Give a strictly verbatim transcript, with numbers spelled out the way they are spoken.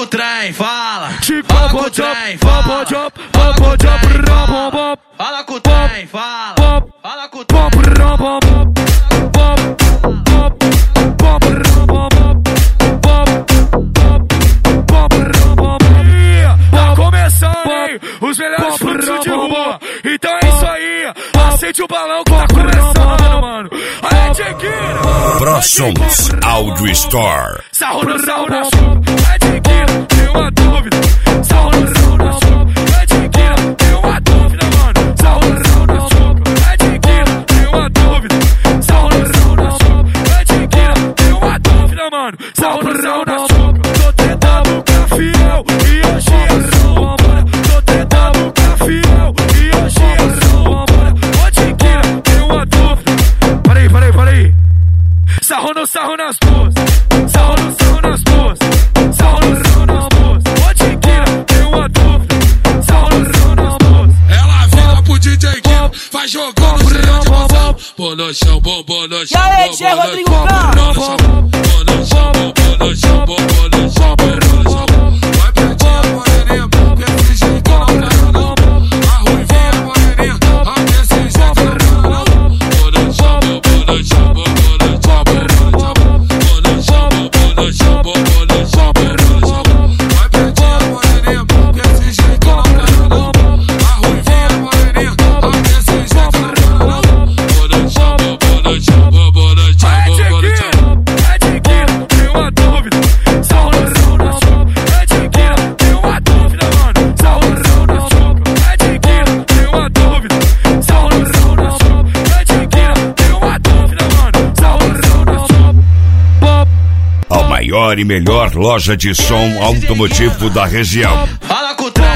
o trem, fala. Fala com o trem, fala. Fala com o trem, fala. Fala com o trem, fala. Fala com o trem. Tá começando, hein? Os melhores fluxos de rua. Então é isso aí. Acende o balão que tá começando, mano. Aí, Tiquinho. ProSons Audio Store. Sarro no sarro na chuva. Aí, Tiquinho, tem uma dúvida. Sarro no sarro na chuva. Aí, Tiquinho, tem uma dúvida, mano. Sarro no sarro na chuva. Aí, Tiquinho, tem uma dúvida. Sarro no sarro na chuva. Aí, Tiquinho, tem uma dúvida, mano. Sarro no sarro na chuva. Tô tentando ficar fiel e hoje é sua, mano. Tô tentando ficar fiel e hoje é sua, mano. Ô, Tiquinho, tem uma dúvida. Parei, parei, parei. Sarro no sarro nas duas. Sarro no sarro nas duas. Sarro no sarro nas duas. Ô, Tiquinho, tem uma dúvida. Sarro no sarro nas duas. Ela vira pro D J Kino, vai jogando cheio de emoção. Pô no chão, bom, bom no chão, bom, bom no chão, bom no chão, bom no chão, bom no chão, bom no chão, bom no chão. Vai pertinho, moreninha, que esse jeito não quero não. A ruivinha, moreninha, a desse jeito não quero não. Bom no chão, bom no chão, bom no chão, bom no chão, bom no chão, bom no chão, bom no chão, bom no chão. Vai pertinho, moreninha, que esse jeito não quero não. A ruivinha, moreninha, a desse jeito não quero não. Bom no chão, bom no chão, bom no chão, bom no chão. Aí, Tiquinho, tem uma dúvida. Sarro no sarro na chuva. Aí, Tiquinho, tem uma dúvida, mano. Sarro no sarro na chuva. Aí, Tiquinho, tem uma dúvida. Sarro no sarro na chuva. Aí, Tiquinho, tem uma dúvida, mano. Sarro no sarro na chuva. Pop. A maior e melhor loja de som automotivo da região. Fala com o trem.